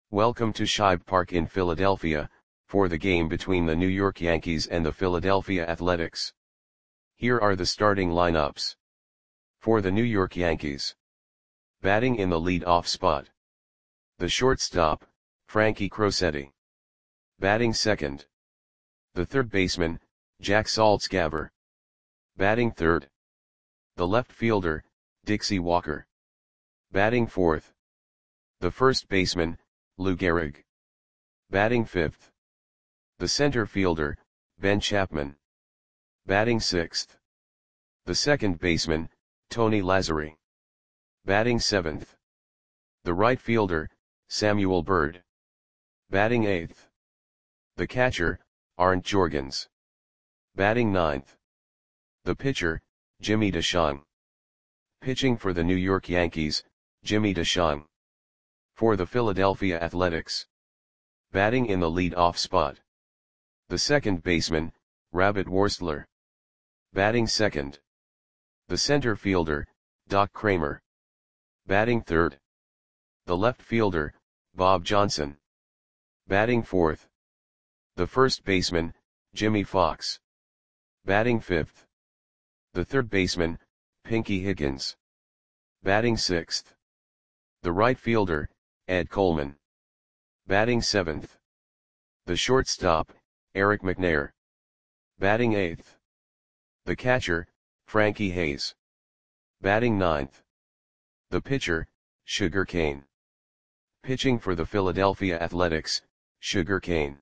Welcome to Shibe Park in Philadelphia, for the game between the New York Yankees and the Philadelphia Athletics. Here are the starting lineups. For the New York Yankees. Batting in the lead-off spot. The shortstop, Frankie Crosetti. Batting second. The third baseman, Jack Saltzgaber. Batting third. The left fielder, Dixie Walker. Batting fourth. The first baseman, Lou Gehrig. Batting fifth. The center fielder, Ben Chapman. Batting sixth. The second baseman, Tony Lazzeri. Batting seventh. The right fielder, Samuel Byrd. Batting eighth. The catcher, Arndt Jorgens. Batting ninth. The pitcher, Jimmy DeShong. Pitching for the New York Yankees, Jimmy DeShong. For the Philadelphia Athletics. Batting in the lead-off spot. The second baseman, Rabbit Worstler. Batting second. The center fielder, Doc Kramer. Batting third. The left fielder, Bob Johnson. Batting fourth. The first baseman, Jimmy Fox. Batting fifth. The third baseman, Pinky Higgins. Batting sixth. The right fielder, Ed Coleman. Batting seventh. The shortstop, Eric McNair. Batting eighth. The catcher, Frankie Hayes. Batting ninth. The pitcher, Sugar Kane. Pitching for the Philadelphia Athletics, Sugar Kane.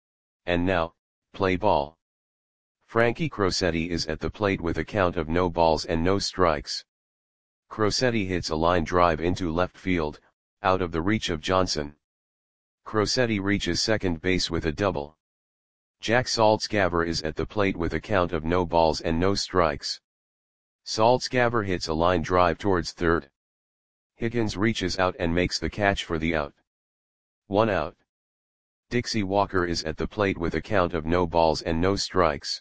And now, play ball. Frankie Crosetti is at the plate with a count of no balls and no strikes. Crosetti hits a line drive into left field, out of the reach of Johnson. Crosetti reaches second base with a double. Jack Saltzgaber is at the plate with a count of no balls and no strikes. Saltzgaber hits a line drive towards third. Higgins reaches out and makes the catch for the out. 1 out. Dixie Walker is at the plate with a count of no balls and no strikes.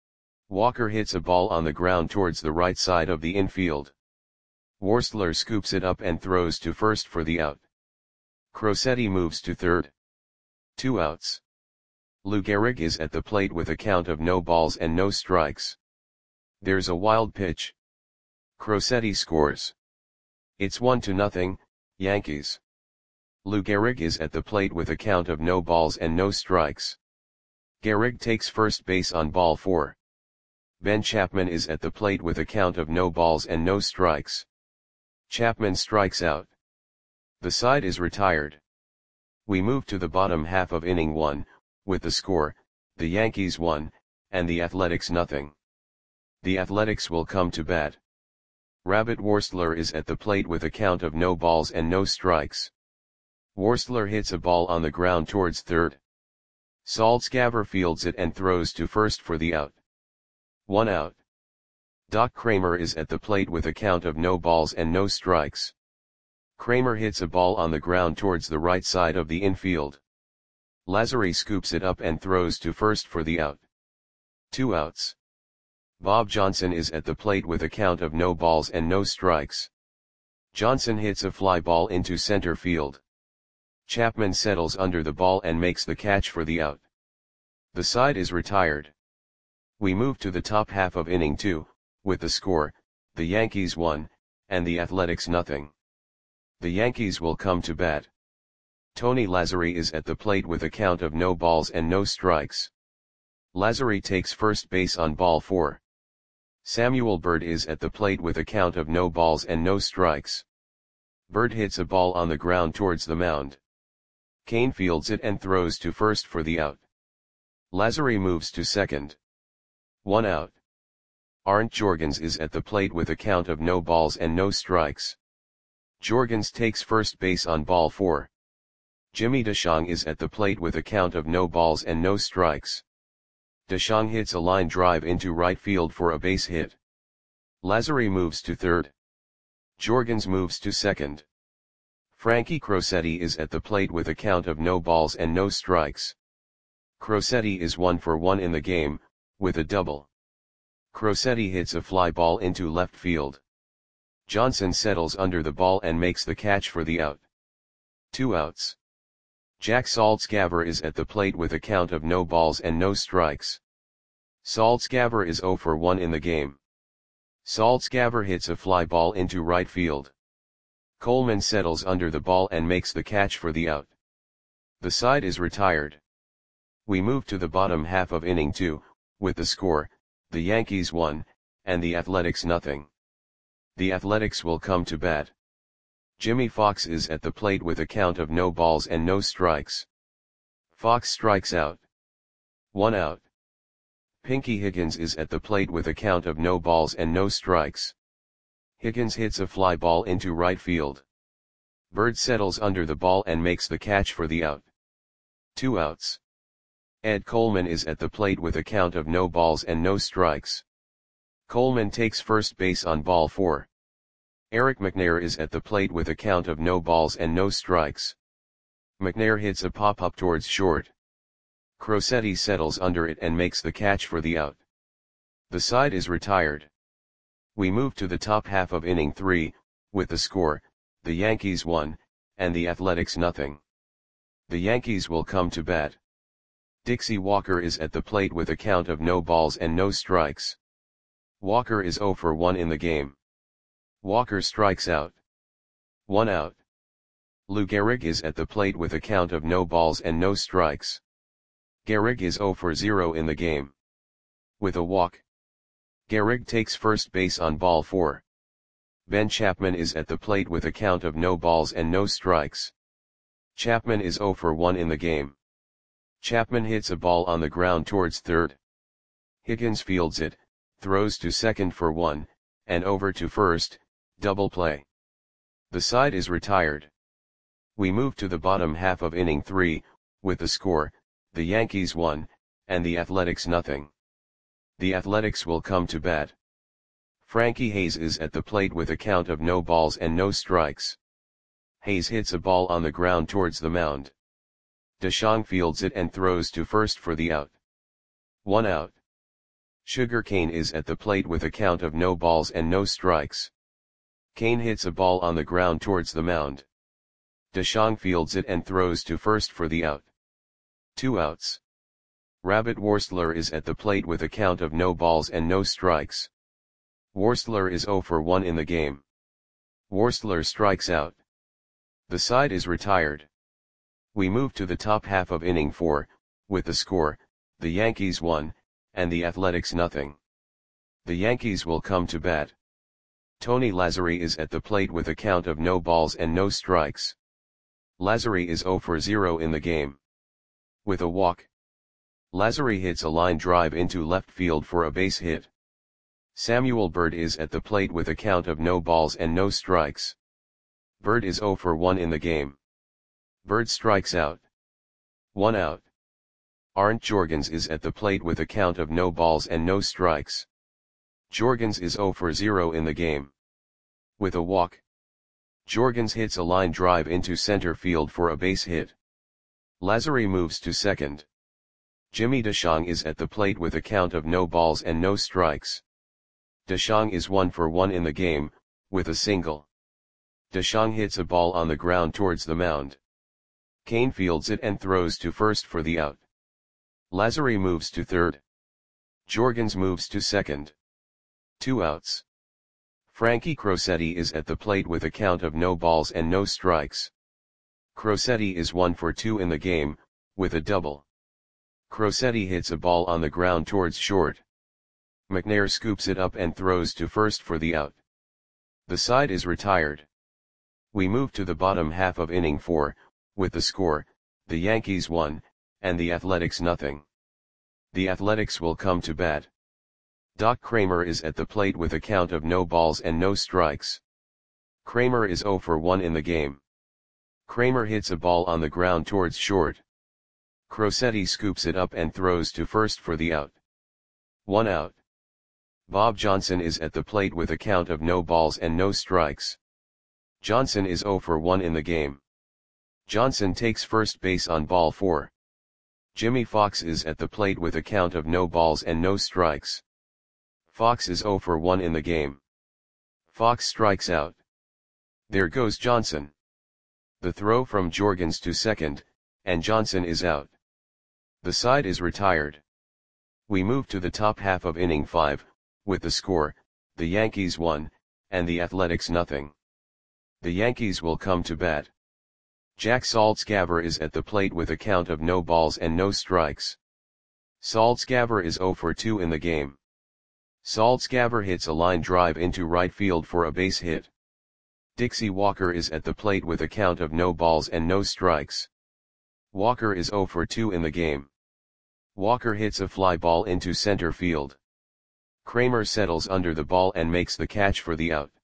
Walker hits a ball on the ground towards the right side of the infield. Worstler scoops it up and throws to first for the out. Crosetti moves to third. 2 outs. Lou Gehrig is at the plate with a count of no balls and no strikes. There's a wild pitch. Crosetti scores. It's 1-0, Yankees. Lou Gehrig is at the plate with a count of no balls and no strikes. Gehrig takes first base on ball 4. Ben Chapman is at the plate with a count of no balls and no strikes. Chapman strikes out. The side is retired. We move to the bottom half of inning 1, with the score, the Yankees 1, and the Athletics 0. The Athletics will come to bat. Rabbit Worstler is at the plate with a count of no balls and no strikes. Worstler hits a ball on the ground towards third. Saltzgaber fields it and throws to first for the out. 1 out. Doc Kramer is at the plate with a count of no balls and no strikes. Kramer hits a ball on the ground towards the right side of the infield. Lazzeri scoops it up and throws to first for the out. 2 outs. Bob Johnson is at the plate with a count of no balls and no strikes. Johnson hits a fly ball into center field. Chapman settles under the ball and makes the catch for the out. The side is retired. We move to the top half of inning 2, with the score, the Yankees 1, and the Athletics 0. The Yankees will come to bat. Tony Lazzeri is at the plate with a count of no balls and no strikes. Lazzeri takes first base on ball 4. Samuel Byrd is at the plate with a count of no balls and no strikes. Byrd hits a ball on the ground towards the mound. Kane fields it and throws to first for the out. Lazzeri moves to second. 1 out. Arndt Jorgens is at the plate with a count of no balls and no strikes. Jorgens takes first base on ball 4. Jimmy DeShong is at the plate with a count of no balls and no strikes. DeShong hits a line drive into right field for a base hit. Lazzeri moves to third. Jorgens moves to second. Frankie Crosetti is at the plate with a count of no balls and no strikes. Crosetti is 1 for 1 in the game, with a double. Crosetti hits a fly ball into left field. Johnson settles under the ball and makes the catch for the out. 2 outs. Jack Saltzgaver is at the plate with a count of no balls and no strikes. Saltzgaver is 0 for 1 in the game. Saltzgaver hits a fly ball into right field. Coleman settles under the ball and makes the catch for the out. The side is retired. We move to the bottom half of inning 2, with the score, the Yankees 1, and the Athletics nothing. The Athletics will come to bat. Jimmy Fox is at the plate with a count of no balls and no strikes. Fox strikes out. 1 out. Pinky Higgins is at the plate with a count of no balls and no strikes. Higgins hits a fly ball into right field. Bird settles under the ball and makes the catch for the out. 2 outs. Ed Coleman is at the plate with a count of no balls and no strikes. Coleman takes first base on ball 4. Eric McNair is at the plate with a count of no balls and no strikes. McNair hits a pop-up towards short. Crosetti settles under it and makes the catch for the out. The side is retired. We move to the top half of inning 3, with the score, the Yankees 1, and the Athletics nothing. The Yankees will come to bat. Dixie Walker is at the plate with a count of no balls and no strikes. Walker is 0 for 1 in the game. Walker strikes out. 1 out. Lou Gehrig is at the plate with a count of no balls and no strikes. Gehrig is 0 for 0 in the game. With a walk. Gehrig takes first base on ball 4. Ben Chapman is at the plate with a count of no balls and no strikes. Chapman is 0 for 1 in the game. Chapman hits a ball on the ground towards third. Higgins fields it, throws to second for 1, and over to first, double play. The side is retired. We move to the bottom half of inning 3, with the score, the Yankees 1, and the Athletics nothing. The Athletics will come to bat. Frankie Hayes is at the plate with a count of no balls and no strikes. Hayes hits a ball on the ground towards the mound. DeShong fields it and throws to first for the out. 1 out. Sugar Kane is at the plate with a count of no balls and no strikes. Kane hits a ball on the ground towards the mound. DeShong fields it and throws to first for the out. 2 outs. Rabbit Worstler is at the plate with a count of no balls and no strikes. Worstler is 0 for 1 in the game. Worstler strikes out. The side is retired. We move to the top half of inning 4, with the score, the Yankees 1, and the Athletics nothing. The Yankees will come to bat. Tony Lazzeri is at the plate with a count of no balls and no strikes. Lazzeri is 0 for 0 in the game. With a walk. Lazzeri hits a line drive into left field for a base hit. Samuel Bird is at the plate with a count of no balls and no strikes. Bird is 0 for 1 in the game. Bird strikes out. 1 out. Arndt Jorgens is at the plate with a count of no balls and no strikes. Jorgens is 0 for 0 in the game. With a walk. Jorgens hits a line drive into center field for a base hit. Lazzeri moves to second. Jimmy DeShong is at the plate with a count of no balls and no strikes. DeShong is 1 for 1 in the game, with a single. DeShong hits a ball on the ground towards the mound. Kane fields it and throws to first for the out. Lazzeri moves to third. Jorgens moves to second. 2 outs. Frankie Crosetti is at the plate with a count of no balls and no strikes. Crosetti is 1 for 2 in the game, with a double. Crosetti hits a ball on the ground towards short. McNair scoops it up and throws to first for the out. The side is retired. We move to the bottom half of inning 4, with the score, the Yankees 1, and the Athletics nothing. The Athletics will come to bat. Doc Kramer is at the plate with a count of no balls and no strikes. Kramer is 0 for 1 in the game. Kramer hits a ball on the ground towards short. Crosetti scoops it up and throws to first for the out. 1 out. Bob Johnson is at the plate with a count of no balls and no strikes. Johnson is 0 for 1 in the game. Johnson takes first base on ball 4. Jimmy Fox is at the plate with a count of no balls and no strikes. Fox is 0 for 1 in the game. Fox strikes out. There goes Johnson. The throw from Jorgens to second, and Johnson is out. The side is retired. We move to the top half of inning 5, with the score, the Yankees 1, and the Athletics nothing. The Yankees will come to bat. Jack Saltzgaver is at the plate with a count of no balls and no strikes. Saltzgaver is 0 for 2 in the game. Saltzgaver hits a line drive into right field for a base hit. Dixie Walker is at the plate with a count of no balls and no strikes. Walker is 0 for 2 in the game. Walker hits a fly ball into center field. Kramer settles under the ball and makes the catch for the out.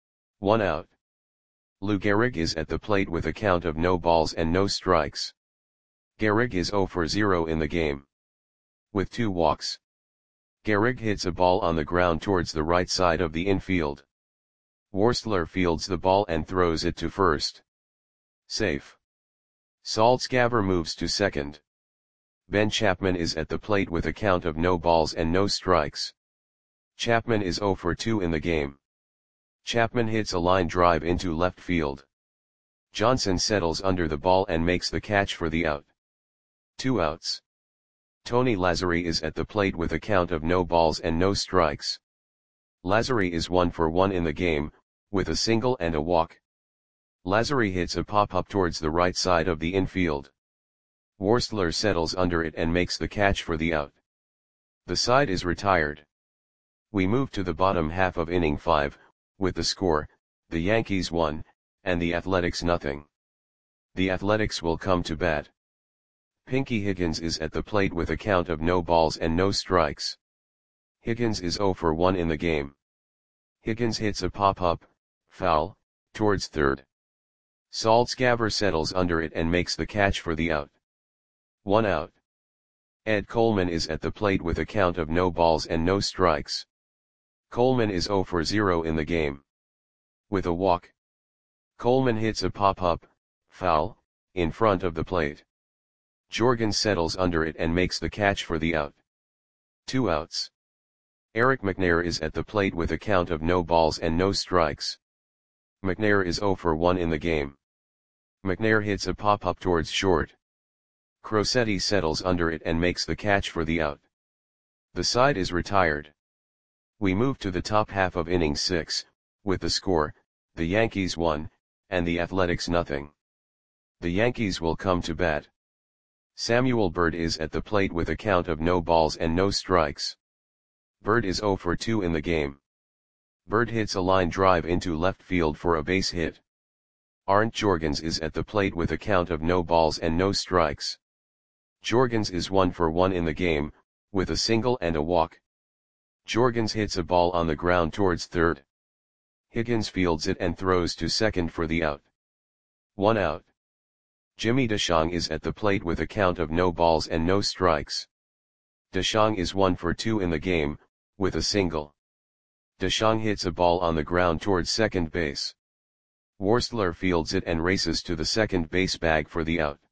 1 out. Lou Gehrig is at the plate with a count of no balls and no strikes. Gehrig is 0 for 0 in the game. With 2 walks. Gehrig hits a ball on the ground towards the right side of the infield. Worsler fields the ball and throws it to first. Safe. Saltzgaver moves to second. Ben Chapman is at the plate with a count of no balls and no strikes. Chapman is 0 for 2 in the game. Chapman hits a line drive into left field. Johnson settles under the ball and makes the catch for the out. 2 outs. Tony Lazzeri is at the plate with a count of no balls and no strikes. Lazzeri is 1 for 1 in the game, with a single and a walk. Lazzeri hits a pop-up towards the right side of the infield. Worsler settles under it and makes the catch for the out. The side is retired. We move to the bottom half of inning 5, with the score, the Yankees 1, and the Athletics nothing. The Athletics will come to bat. Pinky Higgins is at the plate with a count of no balls and no strikes. Higgins is 0 for 1 in the game. Higgins hits a pop-up, foul, towards third. Saltzgaver settles under it and makes the catch for the out. 1 out. Ed Coleman is at the plate with a count of no balls and no strikes. Coleman is 0 for 0 in the game. With a walk. Coleman hits a pop-up, foul, in front of the plate. Jorgens settles under it and makes the catch for the out. 2 outs. Eric McNair is at the plate with a count of no balls and no strikes. McNair is 0 for 1 in the game. McNair hits a pop-up towards short. Crosetti settles under it and makes the catch for the out. The side is retired. We move to the top half of inning 6, with the score, the Yankees 1, and the Athletics nothing. The Yankees will come to bat. Samuel Bird is at the plate with a count of no balls and no strikes. Bird is 0 for 2 in the game. Bird hits a line drive into left field for a base hit. Arndt Jorgens is at the plate with a count of no balls and no strikes. Jorgens is 1 for 1 in the game, with a single and a walk. Jorgens hits a ball on the ground towards third. Higgins fields it and throws to second for the out. 1 out. Jimmy DeShong is at the plate with a count of no balls and no strikes. DeShong is 1 for 2 in the game, with a single. DeShong hits a ball on the ground towards second base. Worsler fields it and races to the second base bag for the out.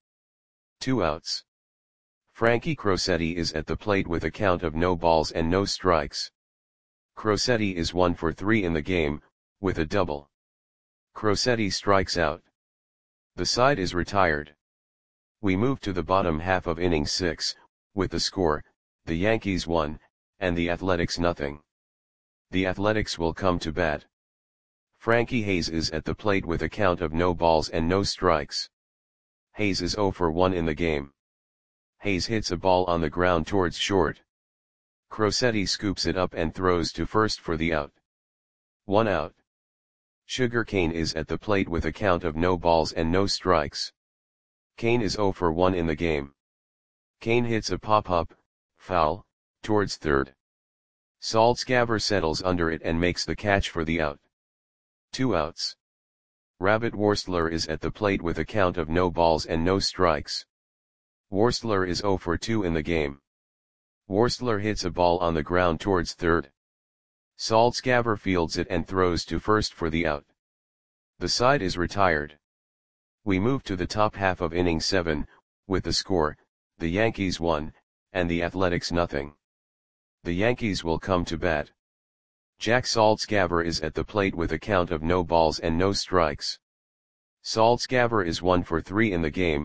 2 outs. Frankie Crosetti is at the plate with a count of no balls and no strikes. Crosetti is 1 for 3 in the game, with a double. Crosetti strikes out. The side is retired. We move to the bottom half of inning 6, with the score, the Yankees 1, and the Athletics nothing. The Athletics will come to bat. Frankie Hayes is at the plate with a count of no balls and no strikes. Hayes is 0 for 1 in the game. Hayes hits a ball on the ground towards short. Crosetti scoops it up and throws to first for the out. 1 out. Sugar Kane is at the plate with a count of no balls and no strikes. Kane is 0 for 1 in the game. Kane hits a pop-up, foul, towards third. Saltzgaver settles under it and makes the catch for the out. 2 outs. Rabbit Worsler is at the plate with a count of no balls and no strikes. Worsler is 0 for 2 in the game. Worsler hits a ball on the ground towards third. Saltzgaver fields it and throws to first for the out. The side is retired. We move to the top half of inning 7, with the score, the Yankees 1, and the Athletics nothing. The Yankees will come to bat. Jack Saltzgaver is at the plate with a count of no balls and no strikes. Saltzgaver is 1 for 3 in the game,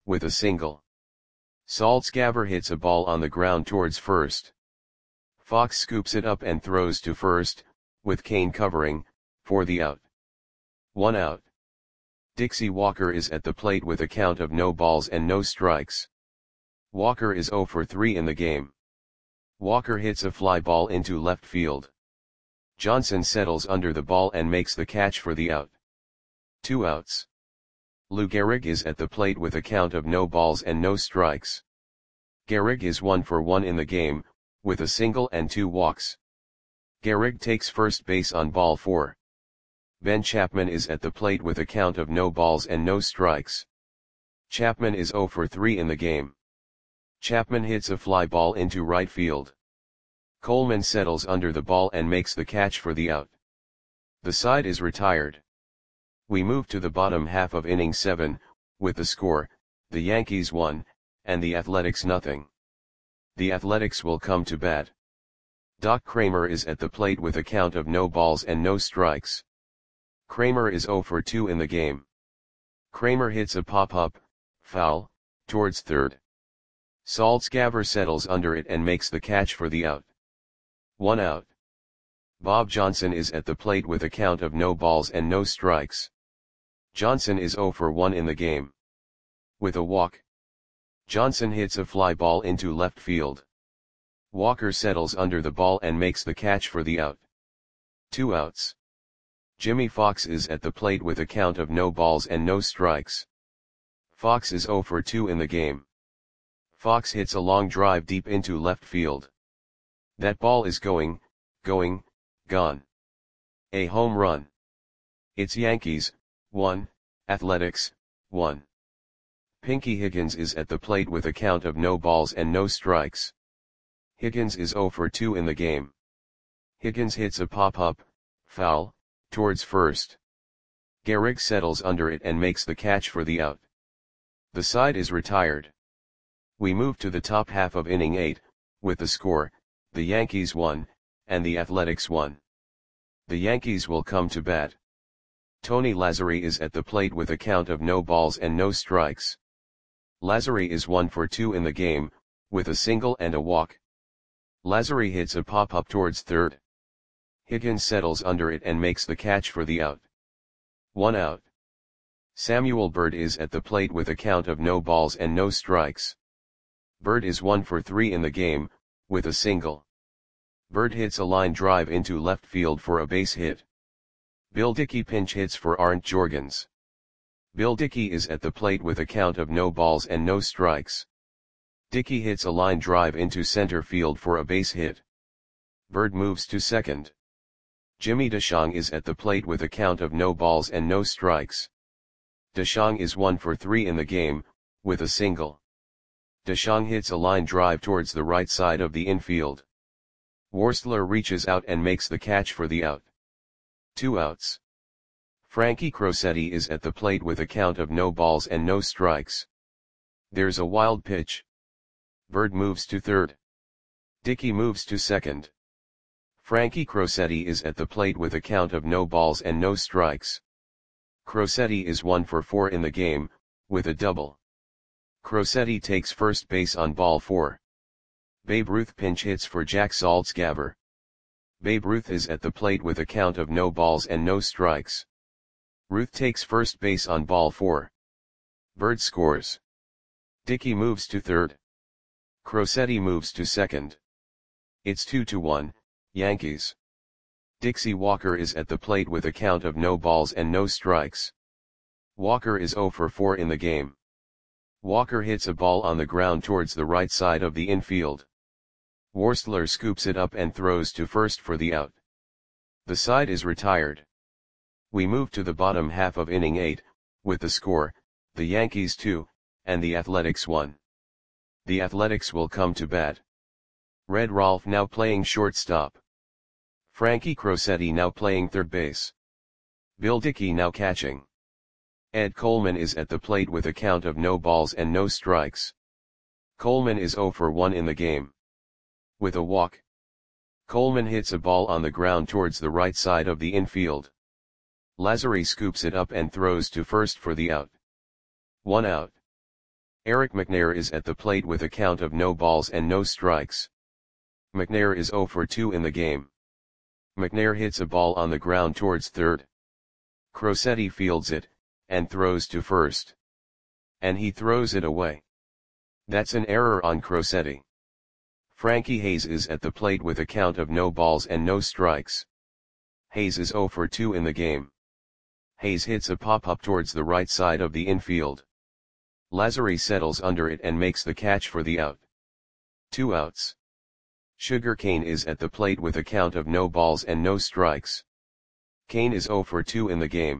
with a single. Saltzgaber hits a ball on the ground towards first. Fox scoops it up and throws to first, with Kane covering, for the out. 1 out. Dixie Walker is at the plate with a count of no balls and no strikes. Walker is 0 for 3 in the game. Walker hits a fly ball into left field. Johnson settles under the ball and makes the catch for the out. 2 outs. Lou Gehrig is at the plate with a count of no balls and no strikes. Gehrig is 1 for 1 in the game, with a single and 2 walks. Gehrig takes first base on ball 4. Ben Chapman is at the plate with a count of no balls and no strikes. Chapman is 0 for 3 in the game. Chapman hits a fly ball into right field. Coleman settles under the ball and makes the catch for the out. The side is retired. We move to the bottom half of inning 7, with the score, the Yankees 1, and the Athletics nothing. The Athletics will come to bat. Doc Kramer is at the plate with a count of no balls and no strikes. Kramer is 0 for 2 in the game. Kramer hits a pop-up, foul, towards third. Saltzgaber settles under it and makes the catch for the out. 1 out. Bob Johnson is at the plate with a count of no balls and no strikes. Johnson is 0 for 1 in the game. With a walk. Johnson hits a fly ball into left field. Walker settles under the ball and makes the catch for the out. 2 outs. Jimmy Fox is at the plate with a count of no balls and no strikes. Fox is 0 for 2 in the game. Fox hits a long drive deep into left field. That ball is gone. A home run. It's Yankees, 1, Athletics, 1. Pinky Higgins is at the plate with a count of no balls and no strikes. Higgins is 0 for 2 in the game. Higgins hits a pop-up, foul, towards first. Gehrig settles under it and makes the catch for the out. The side is retired. We move to the top half of inning 8, with the score, the Yankees 1, and the Athletics 1. The Yankees will come to bat. Tony Lazzeri is at the plate with a count of no balls and no strikes. Lazzeri is 1 for 2 in the game, with a single and a walk. Lazzeri hits a pop-up towards third. Higgins settles under it and makes the catch for the out. 1 out. Samuel Bird is at the plate with a count of no balls and no strikes. Bird is 1 for 3 in the game, with a single. Bird hits a line drive into left field for a base hit. Bill Dickey pinch hits for Arndt Jorgens. Bill Dickey is at the plate with a count of no balls and no strikes. Dickey hits a line drive into center field for a base hit. Bird moves to second. Jimmy DeShong is at the plate with a count of no balls and no strikes. DeShong is 1 for 3 in the game, with a single. DeShong hits a line drive towards the right side of the infield. Worsler reaches out and makes the catch for the out. 2 outs. Frankie Crosetti is at the plate with a count of no balls and no strikes. There's a wild pitch. Bird moves to third. Dickey moves to second. Frankie Crosetti is at the plate with a count of no balls and no strikes. Crosetti is 1 for 4 in the game, with a double. Crosetti takes first base on ball 4. Babe Ruth pinch hits for Jack Saltzgaber. Babe Ruth is at the plate with a count of no balls and no strikes. Ruth takes first base on ball 4. Bird scores. Dickey moves to third. Crosetti moves to second. It's 2-1, Yankees. Dixie Walker is at the plate with a count of no balls and no strikes. Walker is 0 for 4 in the game. Walker hits a ball on the ground towards the right side of the infield. Worsler scoops it up and throws to first for the out. The side is retired. We move to the bottom half of inning 8, with the score, the Yankees 2, and the Athletics 1. The Athletics will come to bat. Red Rolfe now playing shortstop. Frankie Crosetti now playing third base. Bill Dickey now catching. Ed Coleman is at the plate with a count of no balls and no strikes. Coleman is 0 for 1 in the game. With a walk. Coleman hits a ball on the ground towards the right side of the infield. Lazzeri scoops it up and throws to first for the out. 1 out. Eric McNair is at the plate with a count of no balls and no strikes. McNair is 0 for 2 in the game. McNair hits a ball on the ground towards third. Crosetti fields it, and throws to first. And he throws it away. That's an error on Crosetti. Frankie Hayes is at the plate with a count of no balls and no strikes. Hayes is 0 for 2 in the game. Hayes hits a pop-up towards the right side of the infield. Lazzari settles under it and makes the catch for the out. 2 outs. Sugar Kane is at the plate with a count of no balls and no strikes. Kane is 0 for 2 in the game.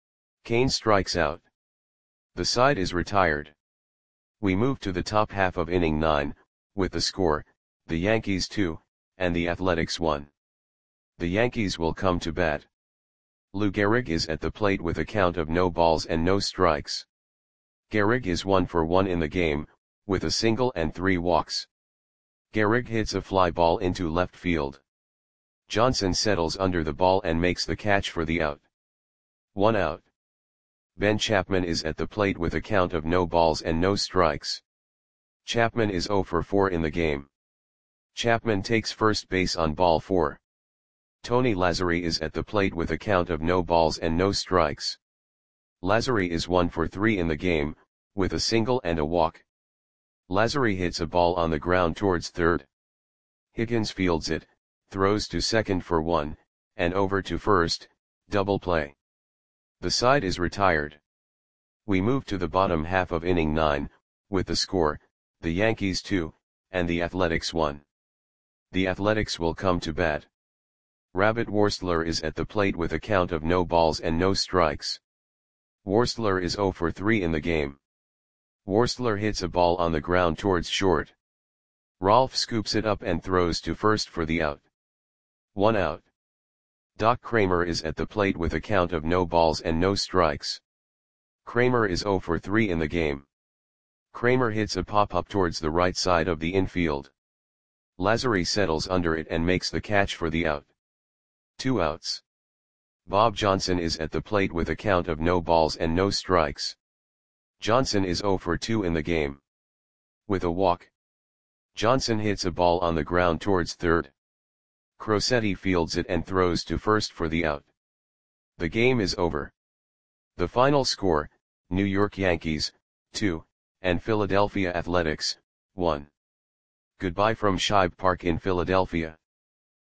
Kane strikes out. The side is retired. We move to the top half of inning 9, with the score, the Yankees 2, and the Athletics 1. The Yankees will come to bat. Lou Gehrig is at the plate with a count of no balls and no strikes. Gehrig is 1 for 1 in the game, with a single and 3 walks. Gehrig hits a fly ball into left field. Johnson settles under the ball and makes the catch for the out. 1 out. Ben Chapman is at the plate with a count of no balls and no strikes. Chapman is 0 for 4 in the game. Chapman takes first base on ball 4. Tony Lazzari is at the plate with a count of no balls and no strikes. Lazzari is 1 for 3 in the game, with a single and a walk. Lazzari hits a ball on the ground towards third. Higgins fields it, throws to second for 1, and over to first, double play. The side is retired. We move to the bottom half of inning 9, with the score, the Yankees 2, and the Athletics 1. The Athletics will come to bat. Rabbit Worstler is at the plate with a count of no balls and no strikes. Worstler is 0 for 3 in the game. Worstler hits a ball on the ground towards short. Rolf scoops it up and throws to first for the out. 1 out. Doc Kramer is at the plate with a count of no balls and no strikes. Kramer is 0 for 3 in the game. Kramer hits a pop-up towards the right side of the infield. Lazzari settles under it and makes the catch for the out. 2 outs. Bob Johnson is at the plate with a count of no balls and no strikes. Johnson is 0 for 2 in the game. With a walk. Johnson hits a ball on the ground towards third. Crosetti fields it and throws to first for the out. The game is over. The final score, New York Yankees, 2, and Philadelphia Athletics, 1. Goodbye from Shibe Park in Philadelphia.